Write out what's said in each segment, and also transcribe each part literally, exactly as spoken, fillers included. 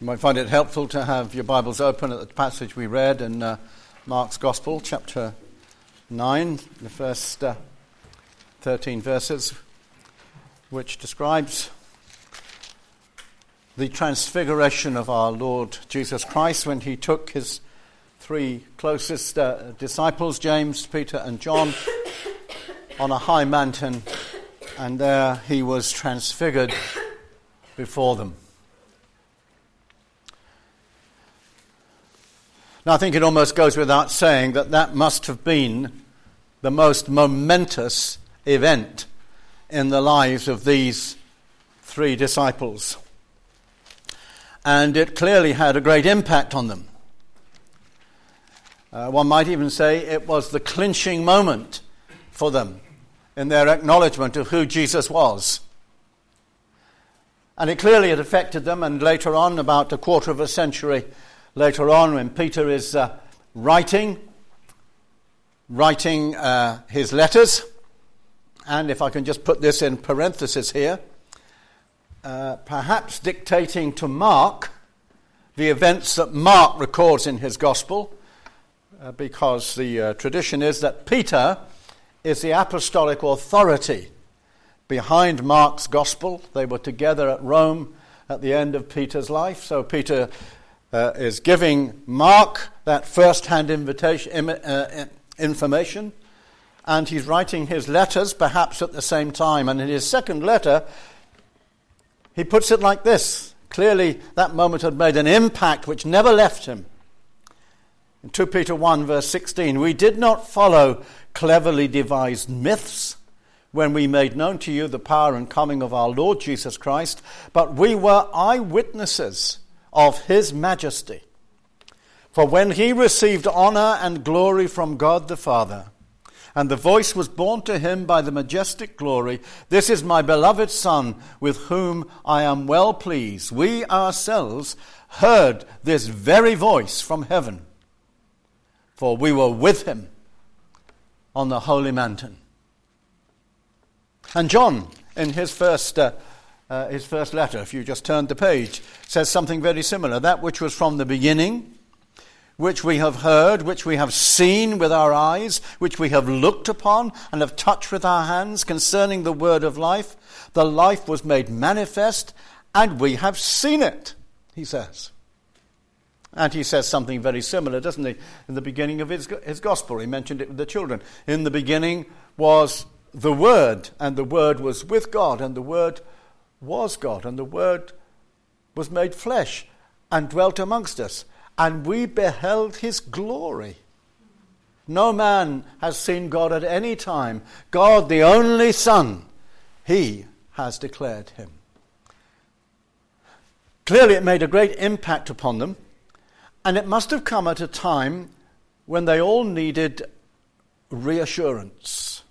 You might find it helpful to have your Bibles open at the passage we read in uh, Mark's Gospel, chapter nine, the first uh, thirteen verses, which describes the transfiguration of our Lord Jesus Christ when he took his three closest uh, disciples, James, Peter and John, on a high mountain, and there he was transfigured before them. Now, I think it almost goes without saying that that must have been the most momentous event in the lives of these three disciples. And it clearly had a great impact on them. Uh, one might even say it was the clinching moment for them in their acknowledgement of who Jesus was. And it clearly had affected them, and later on, about a quarter of a century later on, when Peter is uh, writing, writing uh, his letters, and if I can just put this in parenthesis here, uh, perhaps dictating to Mark the events that Mark records in his Gospel, uh, because the uh, tradition is that Peter is the apostolic authority behind Mark's Gospel. They were together at Rome at the end of Peter's life, so Peter Uh, is giving Mark that first-hand invitation, im- uh, information, and he's writing his letters perhaps at the same time. And in his second letter, he puts it like this. Clearly, that moment had made an impact which never left him. In Second Peter one, verse sixteen, "We did not follow cleverly devised myths when we made known to you the power and coming of our Lord Jesus Christ, but we were eyewitnesses of his majesty. For when he received honor and glory from God the Father, and the voice was borne to him by the majestic glory, 'This is my beloved Son, with whom I am well pleased,' we ourselves heard this very voice from heaven, for we were with him on the holy mountain." And John, in his first uh, Uh, his first letter, if you just turn the page, says something very similar. "That which was from the beginning, which we have heard, which we have seen with our eyes, which we have looked upon and have touched with our hands concerning the word of life. The life was made manifest, and we have seen it," he says. And he says something very similar, doesn't he, in the beginning of his, his gospel. He mentioned it with the children. "In the beginning was the Word, and the Word was with God, and the Word was God, and the Word was made flesh and dwelt amongst us, and we beheld his glory. No man has seen God at any time. God, the only Son, he has declared him." Clearly it made a great impact upon them, and it must have come at a time when they all needed reassurance.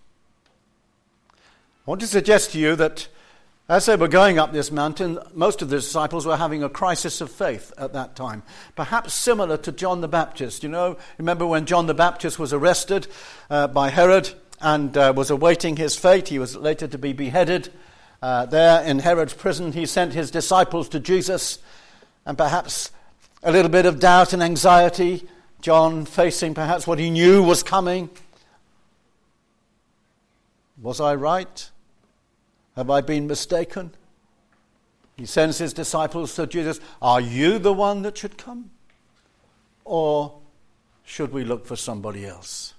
I want to suggest to you that as they were going up this mountain, most of the disciples were having a crisis of faith at that time, perhaps similar to John the Baptist. You know, remember when John the Baptist was arrested uh, by Herod and uh, was awaiting his fate. He was later to be beheaded. Uh, there in Herod's prison, he sent his disciples to Jesus, and perhaps a little bit of doubt and anxiety, John facing perhaps what he knew was coming. Was I right? Have I been mistaken? He sends his disciples to Jesus. Are you the one that should come? Or should we look for somebody else?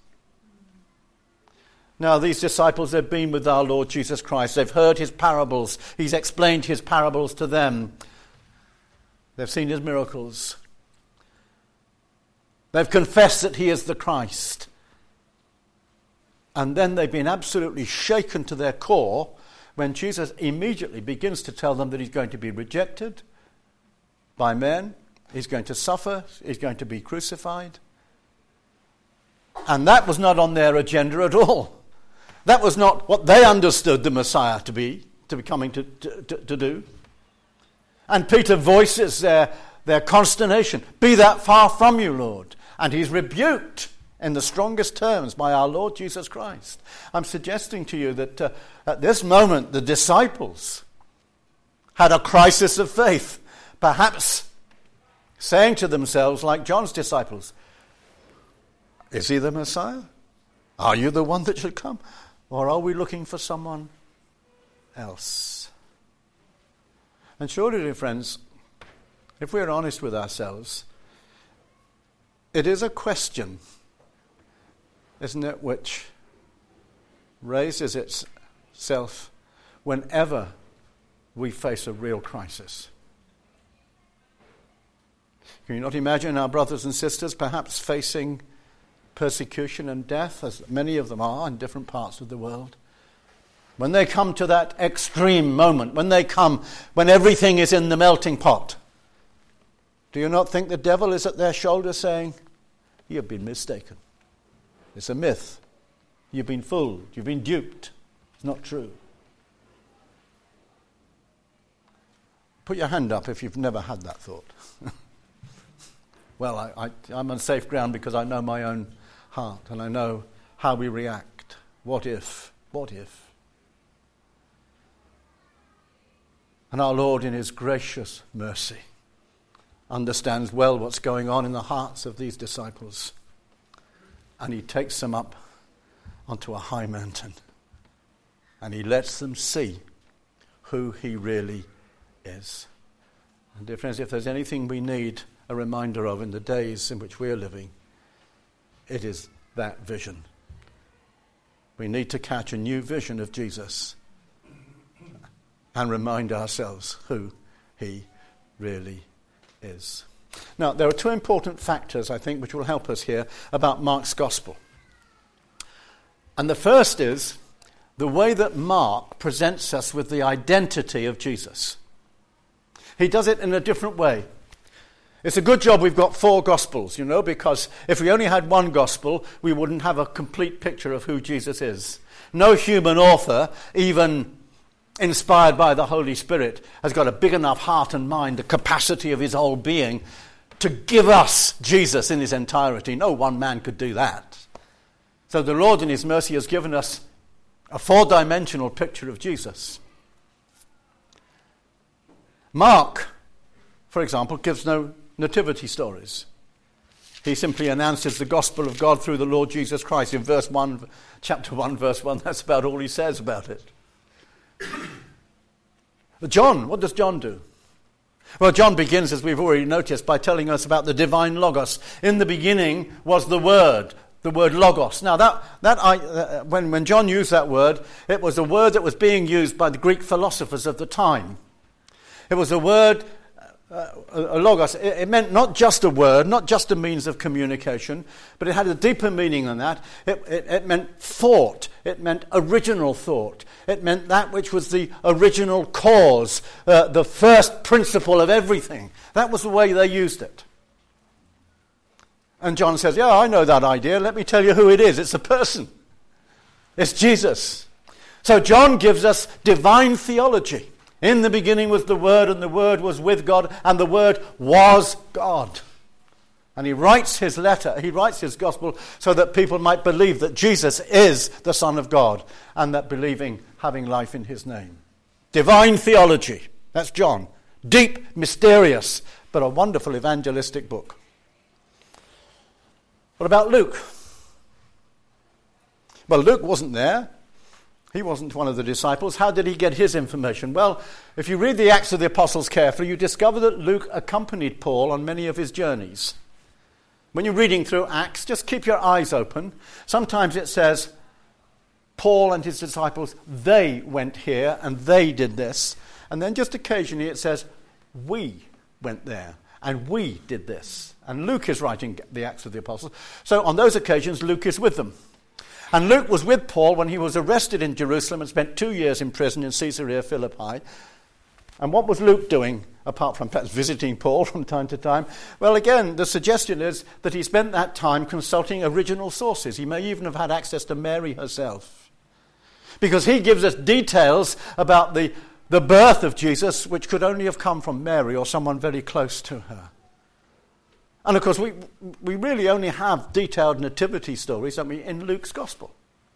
Now, these disciples, they've been with our Lord Jesus Christ. They've heard his parables. He's explained his parables to them. They've seen his miracles. They've confessed that he is the Christ. And then they've been absolutely shaken to their core when Jesus immediately begins to tell them that he's going to be rejected by men, he's going to suffer, he's going to be crucified. And that was not on their agenda at all. That was not what they understood the Messiah to be, to be coming to, to, to, to do. And Peter voices their, their consternation. "Be that far from you, Lord." And he's rebuked in the strongest terms by our Lord Jesus Christ. I'm suggesting to you that uh, at this moment the disciples had a crisis of faith. Perhaps saying to themselves, like John's disciples, is he the Messiah? Are you the one that should come? Or are we looking for someone else? And surely, dear friends, if we're honest with ourselves, it is a question, isn't it, which raises itself whenever we face a real crisis. Can you not imagine our brothers and sisters perhaps facing persecution and death, as many of them are in different parts of the world? When they come to that extreme moment, when they come, when everything is in the melting pot, do you not think the devil is at their shoulder saying, you've been mistaken. It's a myth. You've been fooled. You've been duped. It's not true. Put your hand up if you've never had that thought. Well, I, I, I'm on safe ground because I know my own heart and I know how we react. What if? What if? And our Lord, in his gracious mercy, understands well what's going on in the hearts of these disciples. And he takes them up onto a high mountain. And he lets them see who he really is. And dear friends, if there's anything we need a reminder of in the days in which we are living, it is that vision. We need to catch a new vision of Jesus and remind ourselves who he really is. Now, there are two important factors, I think, which will help us here about Mark's gospel. And the first is the way that Mark presents us with the identity of Jesus. He does it in a different way. It's a good job we've got four gospels, you know, because if we only had one gospel, we wouldn't have a complete picture of who Jesus is. No human author, even inspired by the Holy Spirit, has got a big enough heart and mind, the capacity of his whole being, to give us Jesus in his entirety. No one man could do that. So the Lord in his mercy has given us a four-dimensional picture of Jesus. Mark, for example, gives no nativity stories. He simply announces the gospel of God through the Lord Jesus Christ. In verse one, chapter one, verse one, that's about all he says about it. John, what does John do? Well, John begins, as we've already noticed, by telling us about the divine Logos. In the beginning was the Word, the word Logos. Now, that that I, uh, when, when John used that word, it was a word that was being used by the Greek philosophers of the time. It was a word, uh, a Logos. It, it meant not just a word, not just a means of communication, but it had a deeper meaning than that. It, it, it meant thought. It meant original thought. It meant that which was the original cause, uh, the first principle of everything. That was the way they used it. And John says, yeah, I know that idea. Let me tell you who it is. It's a person. It's Jesus. So John gives us divine theology. In the beginning was the Word, and the Word was with God, and the Word was God. And he writes his letter, he writes his gospel so that people might believe that Jesus is the Son of God, and that believing, having life in his name. Divine theology. That's John. Deep, mysterious, but a wonderful evangelistic book. What about Luke? Well, Luke wasn't there. He wasn't one of the disciples. How did he get his information? Well, if you read the Acts of the Apostles carefully, you discover that Luke accompanied Paul on many of his journeys. When you're reading through Acts, just keep your eyes open. Sometimes it says, Paul and his disciples, they went here and they did this. And then just occasionally it says, we went there and we did this. And Luke is writing the Acts of the Apostles. So on those occasions, Luke is with them. And Luke was with Paul when he was arrested in Jerusalem and spent two years in prison in Caesarea Philippi. And what was Luke doing, apart from perhaps visiting Paul from time to time? Well, again, the suggestion is that he spent that time consulting original sources. He may even have had access to Mary herself. Because he gives us details about the, the birth of Jesus, which could only have come from Mary or someone very close to her. And of course, we we really only have detailed nativity stories, I mean, in Luke's gospel.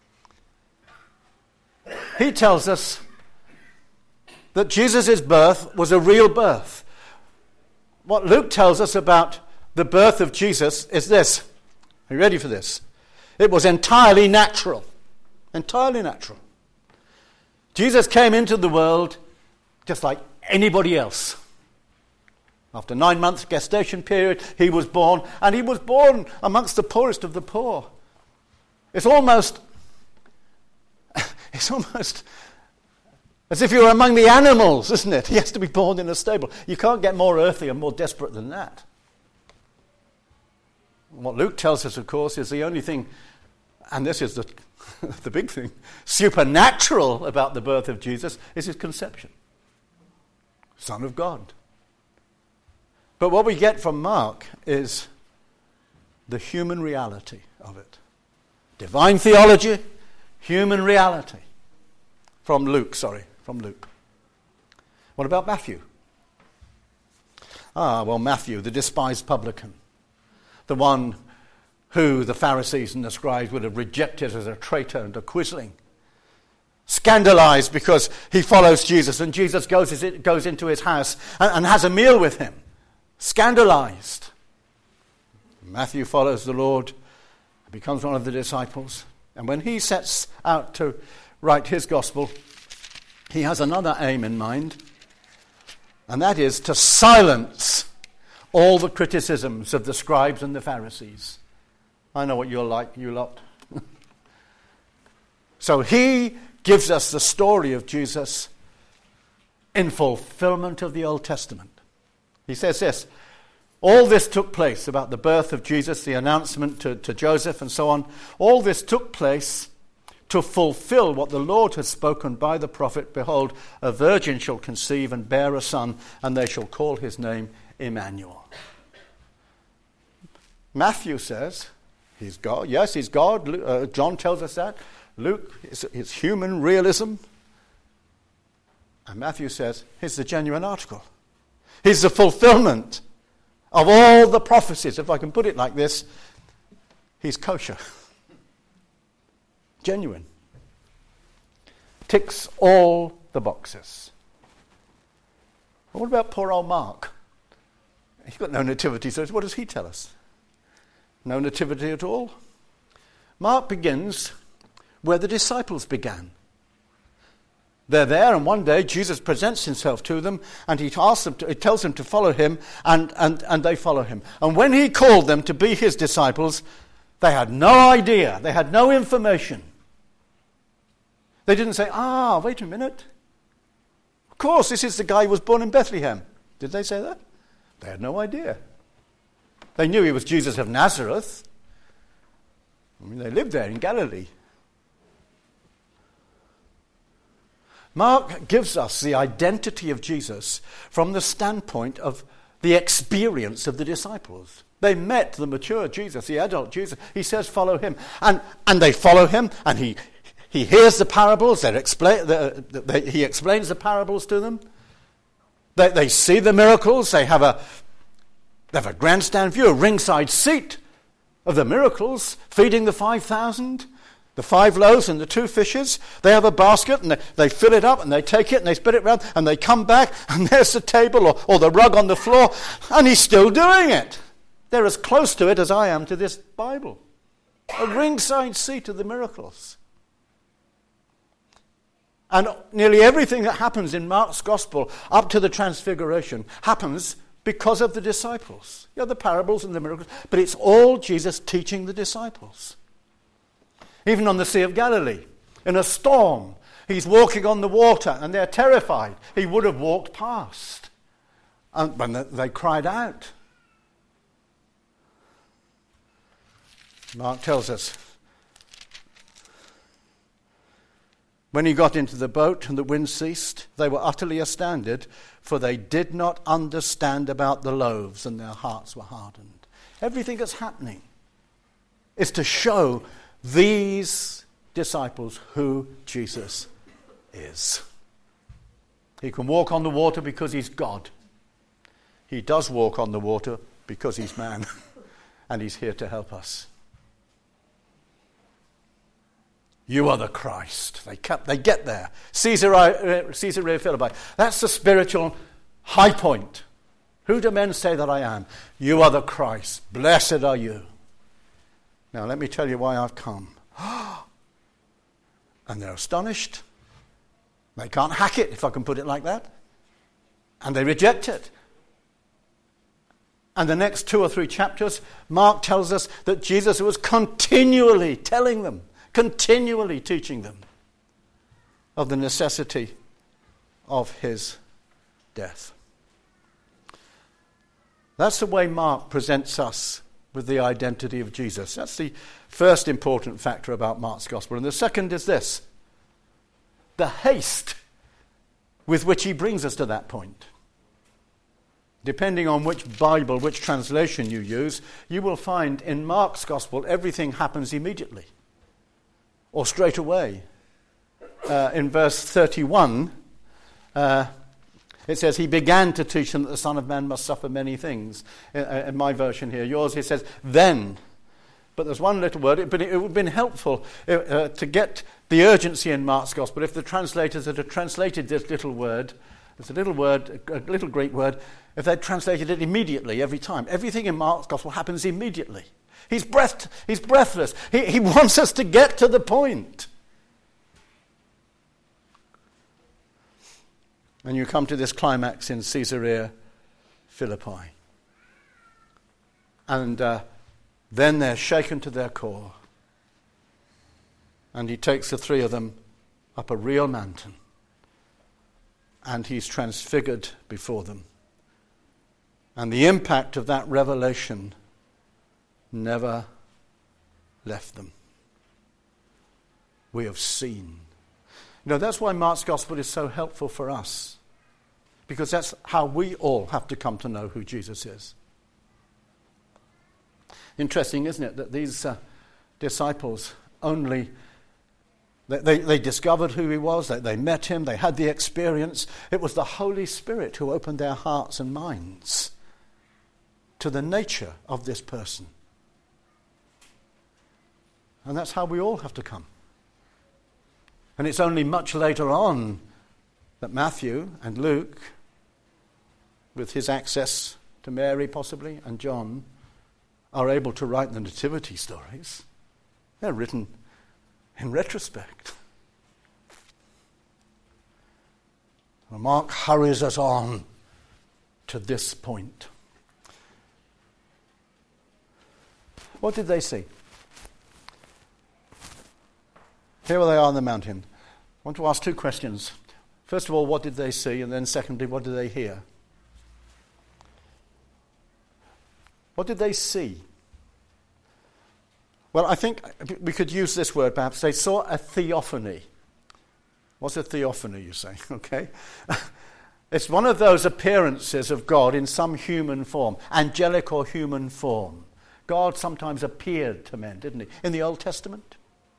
He tells us that Jesus' birth was a real birth. what Luke tells us about the birth of Jesus is this. Are you ready for this? It was entirely natural. Entirely natural. Jesus came into the world just like anybody else. After nine months gestation period, he was born, and he was born amongst the poorest of the poor. It's almost, it's almost as if you're among the animals, isn't it? He has to be born in a stable. You can't get more earthly and more desperate than that. What Luke tells us, of course, is the only thing, and this is the, the big thing, supernatural about the birth of Jesus is his conception. Son of God. But what we get from Mark is the human reality of it. Divine theology, human reality. From Luke, sorry, from Luke. What about Matthew? Ah, well, Matthew, the despised publican. The one who the Pharisees and the scribes would have rejected as a traitor and a quisling. Scandalized because he follows Jesus and Jesus goes, goes into his house and, and has a meal with him. Scandalized. Matthew follows the Lord, becomes one of the disciples, and when he sets out to write his gospel, he has another aim in mind, and that is to silence all the criticisms of the scribes and the Pharisees. I know what you're like, you lot. So he gives us the story of Jesus in fulfillment of the Old Testament. He says this, all this took place about the birth of Jesus, the announcement to, to Joseph and so on. All this took place to fulfill what the Lord has spoken by the prophet. Behold, a virgin shall conceive and bear a son, and they shall call his name Emmanuel. Matthew says, he's God. Yes, he's God. Uh, John tells us that. Luke is, is human realism. And Matthew says, he's the genuine article. He's the fulfillment of all the prophecies. If I can put it like this, he's kosher. Genuine. Ticks all the boxes. But what about poor old Mark? He's got no nativity, so what does he tell us? No nativity at all. Mark begins where the disciples began. They're there, and one day Jesus presents himself to them, and he asks them to, he tells them to follow him, and, and, and they follow him. And when he called them to be his disciples, they had no idea, they had no information. They didn't say, ah, wait a minute. Of course, this is the guy who was born in Bethlehem. Did they say that? They had no idea. They knew he was Jesus of Nazareth. I mean, they lived there in Galilee. Mark gives us the identity of Jesus from the standpoint of the experience of the disciples. They met the mature Jesus, the adult Jesus. He says, follow him. And, and they follow him, and he, he hears the parables. Explain, the, the, he explains the parables to them. They, they see the miracles. They have, a, they have a grandstand view, a ringside seat of the miracles, feeding the five thousand. The five loaves and the two fishes, they have a basket and they, they fill it up and they take it and they spit it around and they come back and there's the table or, or the rug on the floor, and he's still doing it. They're as close to it as I am to this Bible. A ringside seat of the miracles. And nearly everything that happens in Mark's gospel up to the transfiguration happens because of the disciples. You know, the parables and the miracles, but it's all Jesus teaching the disciples. Even on the Sea of Galilee, in a storm, he's walking on the water and they're terrified. He would have walked past. And when they cried out. Mark tells us, when he got into the boat and the wind ceased, they were utterly astounded, for they did not understand about the loaves, and their hearts were hardened. Everything that's happening is to show these disciples who Jesus is. He can walk on the water because he's God. He does walk on the water because he's man, and he's here to help us. You are the Christ. They kept, they get there. Caesarea, Caesarea Philippi. That's the spiritual high point. Who do men say that I am? You are the Christ. Blessed are you. Now let me tell you why I've come. And they're astonished. They can't hack it, if I can put it like that. And they reject it. And the next two or three chapters, Mark tells us that Jesus was continually telling them, continually teaching them of the necessity of his death. That's the way Mark presents us with the identity of Jesus. That's the first important factor about Mark's gospel. And the second is this: the haste with which he brings us to that point. Depending on which Bible, which translation you use, you will find in Mark's gospel everything happens immediately or straight away. Uh, in verse thirty-one, uh, it says, he began to teach them that the Son of Man must suffer many things. In, in my version here, yours, he says, then. But there's one little word, but it, it would have been helpful uh, to get the urgency in Mark's gospel if the translators had translated this little word, it's a little word, a little Greek word, if they'd translated it immediately every time. Everything in Mark's gospel happens immediately. He's breath, he's breathless. He, he wants us to get to the point. And you come to this climax in Caesarea Philippi. And uh, then they're shaken to their core. And he takes the three of them up a real mountain. And he's transfigured before them. And the impact of that revelation never left them. We have seen. You know, that's why Mark's gospel is so helpful for us. Because that's how we all have to come to know who Jesus is. Interesting, isn't it, that these uh, disciples only, they, they, they discovered who he was, they, they met him, they had the experience. It was the Holy Spirit who opened their hearts and minds to the nature of this person. And that's how we all have to come. And it's only much later on that Matthew and Luke, with his access to Mary possibly, and John, are able to write the nativity stories. They're written in retrospect. Well, Mark hurries us on to this point. What did they see? Here they are on the mountain. I want to ask two questions. First of all, what did they see? And then secondly, what did they hear? What did they see? Well, I think we could use this word perhaps. They saw a theophany. What's a theophany, you say? Okay. It's one of those appearances of God in some human form, angelic or human form. God sometimes appeared to men, didn't he? In the Old Testament.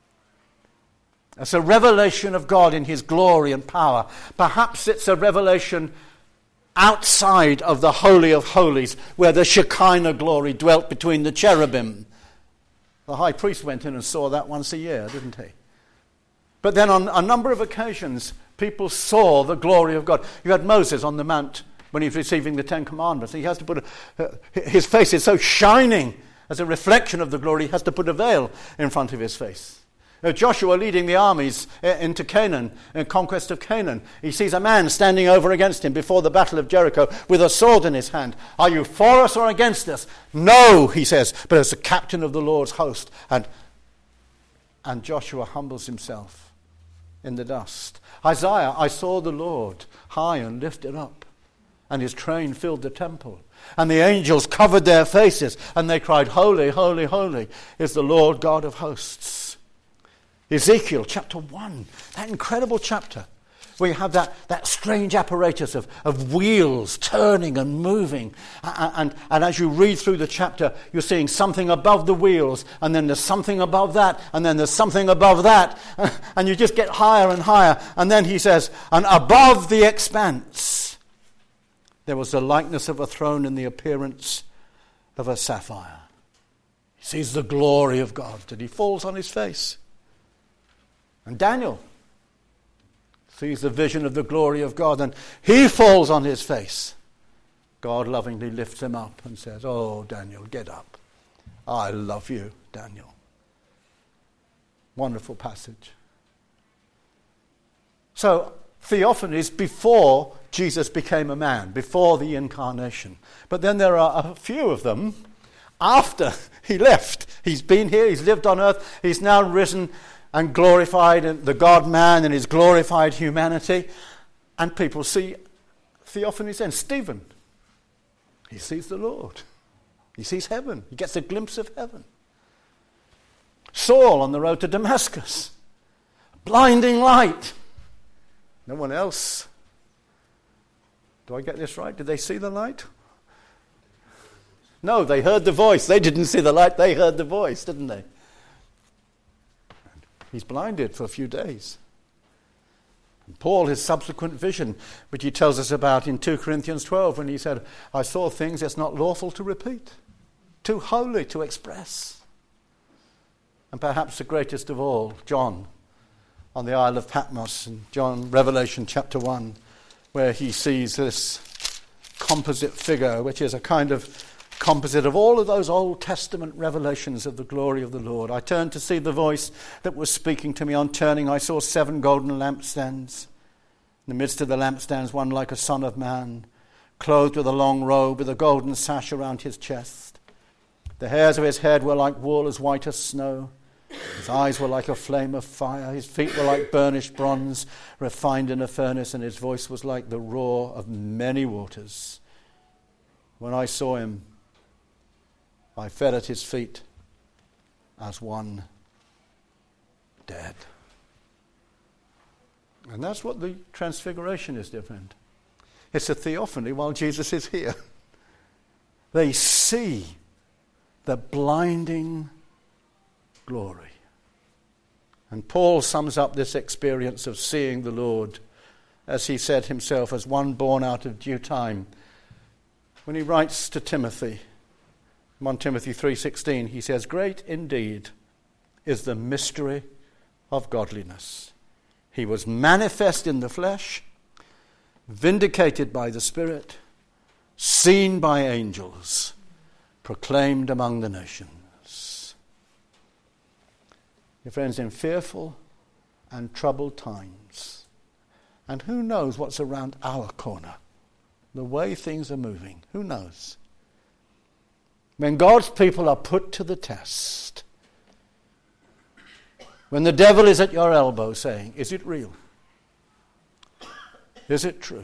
It's a revelation of God in his glory and power. Perhaps it's a revelation outside of the Holy of Holies, where the Shekinah glory dwelt between the cherubim. The high priest went in and saw that once a year, didn't he? But then on a number of occasions, people saw the glory of God. You had Moses on the mount when he was receiving the Ten Commandments. He has to put a, uh, his face is so shining as a reflection of the glory, he has to put a veil in front of his face. Uh, Joshua leading the armies uh, into Canaan, in conquest of Canaan. He sees a man standing over against him before the battle of Jericho with a sword in his hand. Are you for us or against us? No, he says, but as the captain of the Lord's host. And, and Joshua humbles himself in the dust. Isaiah, I saw the Lord high and lifted up, and his train filled the temple. And the angels covered their faces, and they cried, holy, holy, holy is the Lord God of hosts. Ezekiel chapter one, that incredible chapter where you have that, that strange apparatus of, of wheels turning and moving. And, and, and as you read through the chapter, you're seeing something above the wheels, and then there's something above that, and then there's something above that, and you just get higher and higher. And then he says, and above the expanse, there was the likeness of a throne and the appearance of a sapphire. He sees the glory of God, and he falls on his face. And Daniel sees the vision of the glory of God, and he falls on his face. God lovingly lifts him up and says, "Oh, Daniel, get up. I love you, Daniel." Wonderful passage. So, theophanies before Jesus became a man, before the incarnation. But then there are a few of them after he left. He's been here, he's lived on earth, he's now risen and glorified in the God-man and his glorified humanity. And people see theophanies then. Stephen, he sees the Lord. He sees heaven. He gets a glimpse of heaven. Saul on the road to Damascus. Blinding light. No one else. Do I get this right? Did they see the light? No, they heard the voice. They didn't see the light. They heard the voice, didn't they? He's blinded for a few days. And Paul, his subsequent vision, which he tells us about in two Corinthians twelve, when he said, "I saw things it's not lawful to repeat, too holy to express." And perhaps the greatest of all, John, on the Isle of Patmos, in John, Revelation chapter one, where he sees this composite figure, which is a kind of composite of all of those Old Testament revelations of the glory of the Lord. I turned to see the voice that was speaking to me. On turning, I saw seven golden lampstands. In the midst of the lampstands, one like a son of man, clothed with a long robe, with a golden sash around his chest. The hairs of his head were like wool, as white as snow. His eyes were like a flame of fire. His feet were like burnished bronze, refined in a furnace, and his voice was like the roar of many waters. When I saw him, I fell at his feet as one dead. And that's what the transfiguration is, dear friend. It's a theophany while Jesus is here. They see the blinding glory. And Paul sums up this experience of seeing the Lord, as he said himself, as one born out of due time. When he writes to Timothy, First Timothy three sixteen, he says, "Great indeed is the mystery of godliness. He was manifest in the flesh, vindicated by the Spirit, seen by angels, proclaimed among the nations." Your friends, in fearful and troubled times, and who knows what's around our corner, the way things are moving, who knows? When God's people are put to the test, when the devil is at your elbow saying, "Is it real? Is it true?"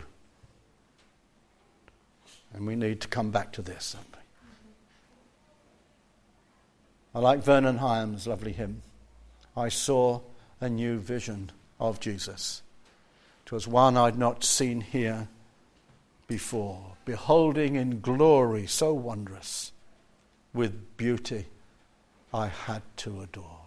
And we need to come back to this, don't we? I like Vernon Hyam's lovely hymn, "I saw a new vision of Jesus. 'Twas one I'd not seen here before, beholding in glory so wondrous, with beauty I had to adore."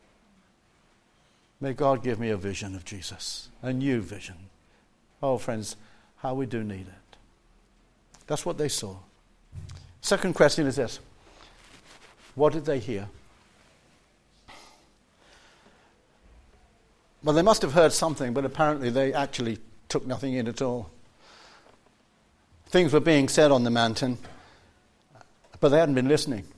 May God give me a vision of Jesus, a new vision. Oh, friends, how we do need it. That's what they saw. Second question is this: what did they hear? Well, they must have heard something, but apparently they actually took nothing in at all. Things were being said on the mountain, but they hadn't been listening.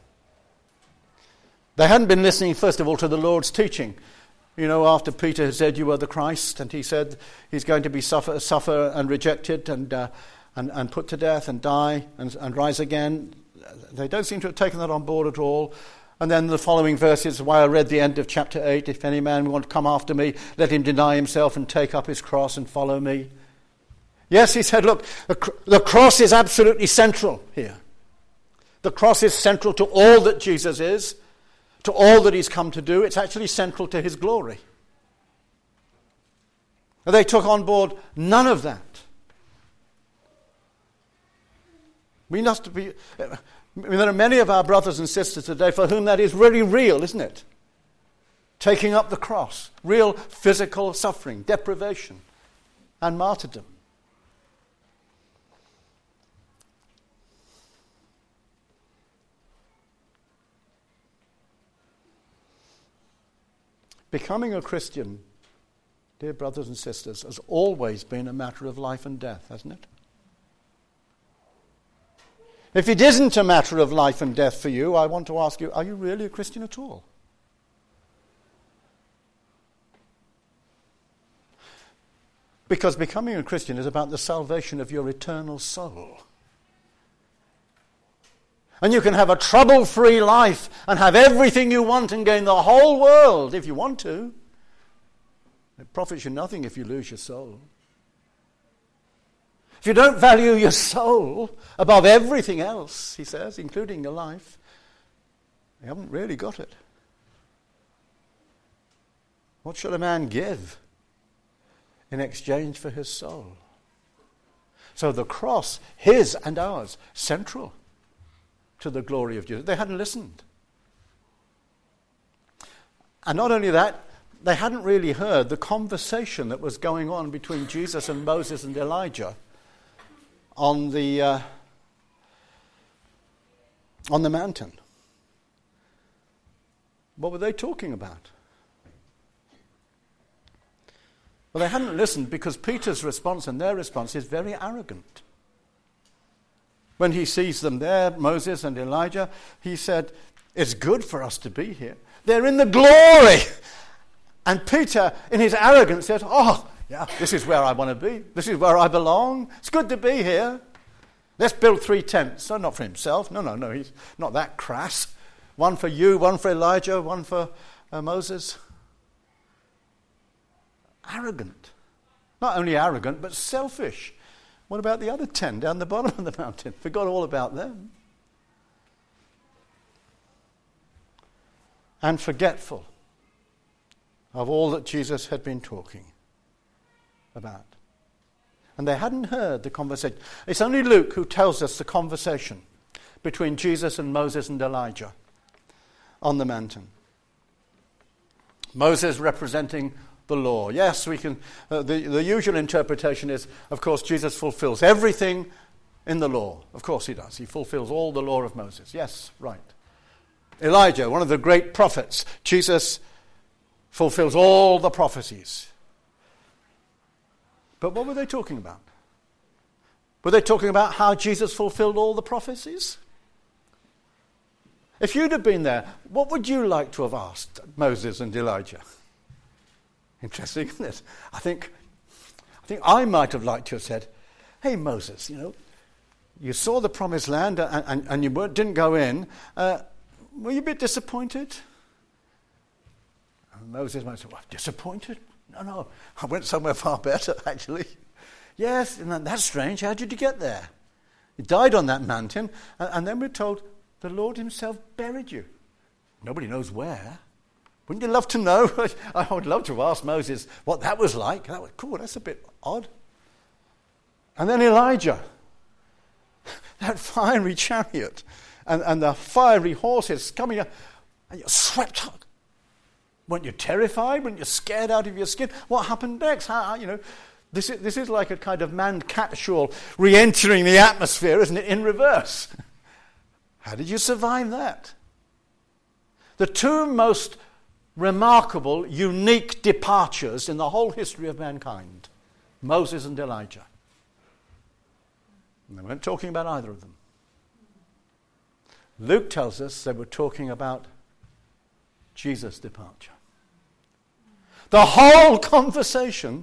They hadn't been listening, first of all, to the Lord's teaching. You know, after Peter had said, "You are the Christ," and he said he's going to be suffer, suffer and rejected and, uh, and and put to death and die and, and rise again. They don't seem to have taken that on board at all. And then the following verses, why I read the end of chapter eight, "If any man want to come after me, let him deny himself and take up his cross and follow me." Yes, he said, look, the, the cross is absolutely central here. The cross is central to all that Jesus is, to all that he's come to do. It's actually central to his glory. And they took on board none of that. We must be... I mean, there are many of our brothers and sisters today for whom that is really real, isn't it? Taking up the cross, real physical suffering, deprivation, and martyrdom. Becoming a Christian, dear brothers and sisters, has always been a matter of life and death, hasn't it? If it isn't a matter of life and death for you, I want to ask you, are you really a Christian at all? Because becoming a Christian is about the salvation of your eternal soul. And you can have a trouble-free life and have everything you want and gain the whole world if you want to. It profits you nothing if you lose your soul. If you don't value your soul above everything else, he says, including your life, you haven't really got it. What shall a man give in exchange for his soul? So the cross, his and ours, central to the glory of Jesus. They hadn't listened. And not only that, they hadn't really heard the conversation that was going on between Jesus and Moses and Elijah on the uh, on the mountain. What were they talking about? Well, they hadn't listened because Peter's response and their response is very arrogant. When he sees them there, Moses and Elijah, he said, it's good for us to be here. They're in the glory. And Peter, in his arrogance, said, oh, yeah, this is where I want to be. This is where I belong. It's good to be here. Let's build three tents. So not for himself. No, no, no, he's not that crass. One for you, one for Elijah, one for uh, Moses. Arrogant. Not only arrogant, but selfish. What about the other ten down the bottom of the mountain? Forgot all about them. And forgetful of all that Jesus had been talking about. And they hadn't heard the conversation. It's only Luke who tells us the conversation between Jesus and Moses and Elijah on the mountain. Moses representing the law. Yes, we can. Uh, the, the usual interpretation is, of course, Jesus fulfills everything in the law. Of course he does. He fulfills all the law of Moses. Yes, right. Elijah, one of the great prophets. Jesus fulfills all the prophecies. But what were they talking about? Were they talking about how Jesus fulfilled all the prophecies? If you'd have been there, what would you like to have asked Moses and Elijah? Interesting, isn't it? I think, I think I might have liked to have said, hey, Moses, you know, you saw the promised land and, and, and you didn't go in. Uh, were you a bit disappointed? And Moses might say, well, disappointed? No, no, I went somewhere far better, actually. Yes, and that's strange. How did you get there? You died on that mountain, and, and then we're told the Lord himself buried you. Nobody knows where. Wouldn't you love to know? I would love to ask Moses what that was like. That was cool. That's a bit odd. And then Elijah, that fiery chariot and, and the fiery horses coming up, and you're swept up. Weren't you terrified? Weren't you scared out of your skin? What happened next? How, you know, this is, this is like a kind of manned capsule re-entering the atmosphere, isn't it, in reverse? How did you survive that? The two most remarkable, unique departures in the whole history of mankind, Moses and Elijah. And they weren't talking about either of them. Luke tells us they were talking about Jesus' departure. The whole conversation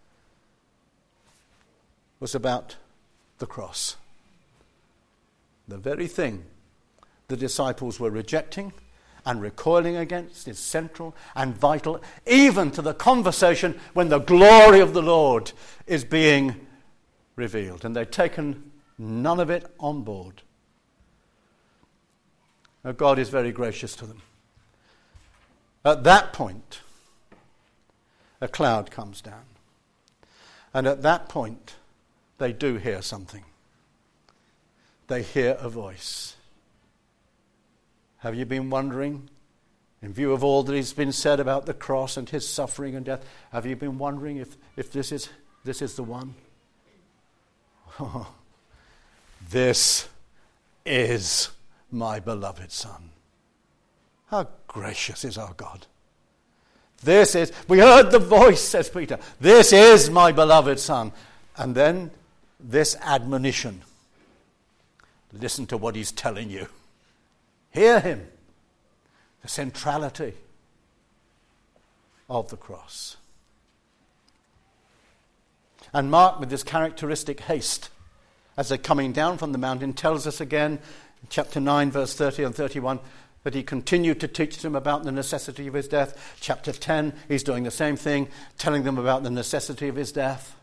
was about the cross. The very thing the disciples were rejecting and recoiling against is central and vital, even to the conversation when the glory of the Lord is being revealed. And they've taken none of it on board. Now, God is very gracious to them. At that point, a cloud comes down. And at that point, they do hear something. They hear a voice. Have you been wondering, in view of all that has been said about the cross and his suffering and death, have you been wondering if, if this is this is the one? Oh, this is my beloved Son. How gracious is our God. This is, we heard the voice, says Peter. This is my beloved Son. And then this admonition. Listen to what he's telling you. Hear him. The centrality of the cross. And Mark, with this characteristic haste, as they're coming down from the mountain, tells us again in chapter nine, verse thirty and thirty-one, that he continued to teach them about the necessity of his death. Chapter ten, he's doing the same thing, telling them about the necessity of his death.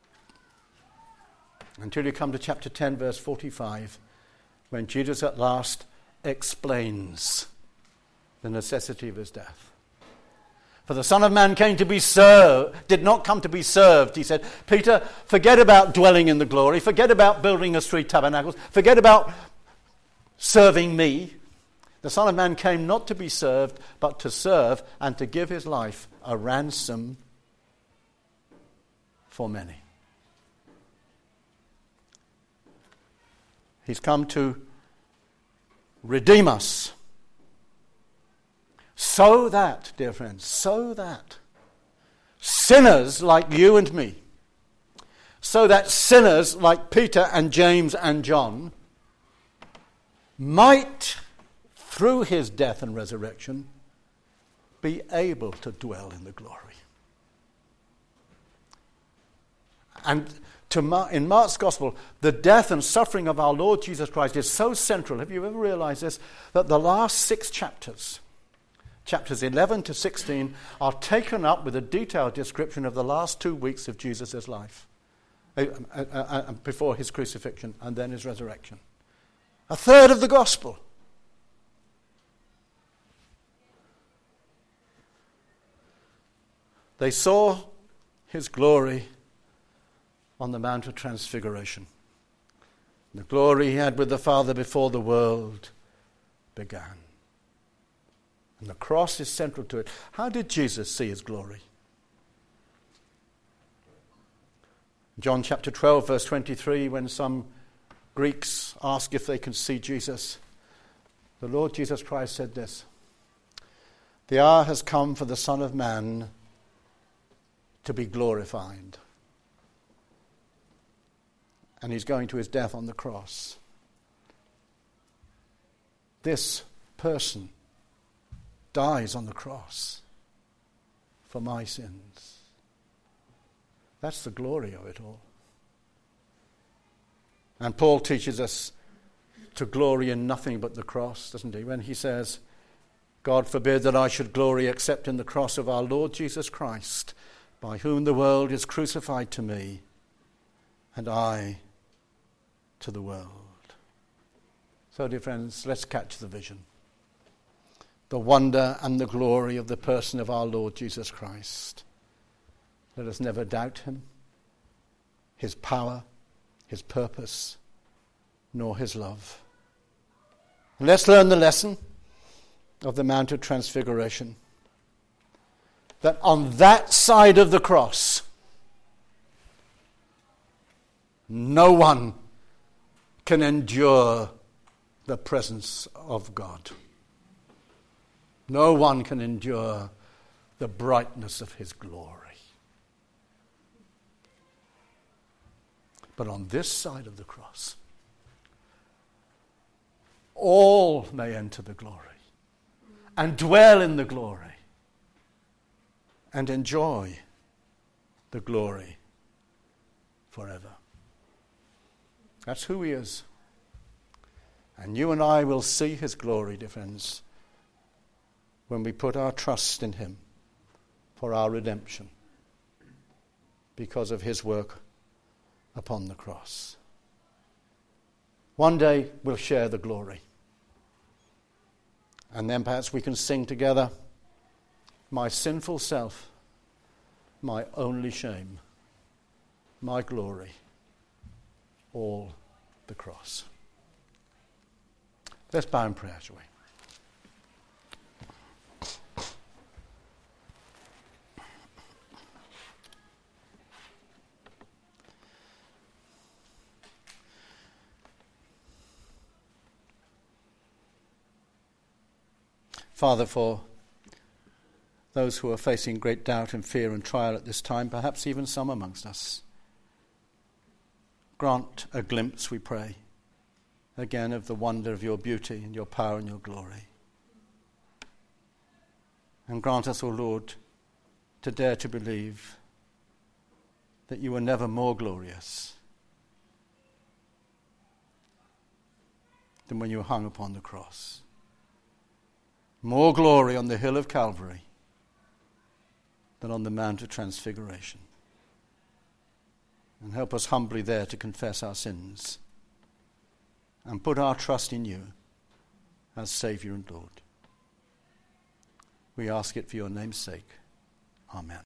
Until you come to chapter ten, verse forty-five, when Jesus at last explains the necessity of his death. For the Son of Man came to be served, did not come to be served. He said, Peter, forget about dwelling in the glory, forget about building us three tabernacles, forget about serving me. The Son of Man came not to be served, but to serve and to give his life a ransom for many. He's come to redeem us. So that, dear friends, so that sinners like you and me, so that sinners like Peter and James and John might, through his death and resurrection, be able to dwell in the glory. And to Mar- in Mark's Gospel, the death and suffering of our Lord Jesus Christ is so central. Have you ever realized this? That the last six chapters, chapters eleven to sixteen, are taken up with a detailed description of the last two weeks of Jesus' life, uh, uh, uh, before his crucifixion and then his resurrection. A third of the Gospel. They saw his glory on the Mount of Transfiguration. The glory he had with the Father before the world began. And the cross is central to it. How did Jesus see his glory? John chapter twelve, verse twenty-three, when some Greeks asked if they could see Jesus, the Lord Jesus Christ said this: "The hour has come for the Son of Man to be glorified." And he's going to his death on the cross. This person dies on the cross for my sins. That's the glory of it all. And Paul teaches us to glory in nothing but the cross, doesn't he? When he says, "God forbid that I should glory except in the cross of our Lord Jesus Christ, by whom the world is crucified to me, and I to the world." So, dear friends, let's catch the vision. The wonder and the glory of the person of our Lord Jesus Christ. Let us never doubt him, his power, his purpose, nor his love. And let's learn the lesson of the Mount of Transfiguration. That on that side of the cross, no one can endure the presence of God. No one can endure the brightness of his glory. But on this side of the cross, all may enter the glory and dwell in the glory and enjoy the glory forever. That's who he is. And you and I will see his glory, dear friends, when we put our trust in him for our redemption because of his work upon the cross. One day we'll share the glory. And then perhaps we can sing together, "My sinful self, my only shame, my glory, all the cross." Let's bow in prayer, shall we? Father, for those who are facing great doubt and fear and trial at this time, perhaps even some amongst us, grant a glimpse, we pray, again of the wonder of your beauty and your power and your glory. And grant us, O Lord, to dare to believe that you were never more glorious than when you hung upon the cross. More glory on the hill of Calvary than on the Mount of Transfiguration. And help us humbly there to confess our sins and put our trust in you as Saviour and Lord. We ask it for your name's sake. Amen.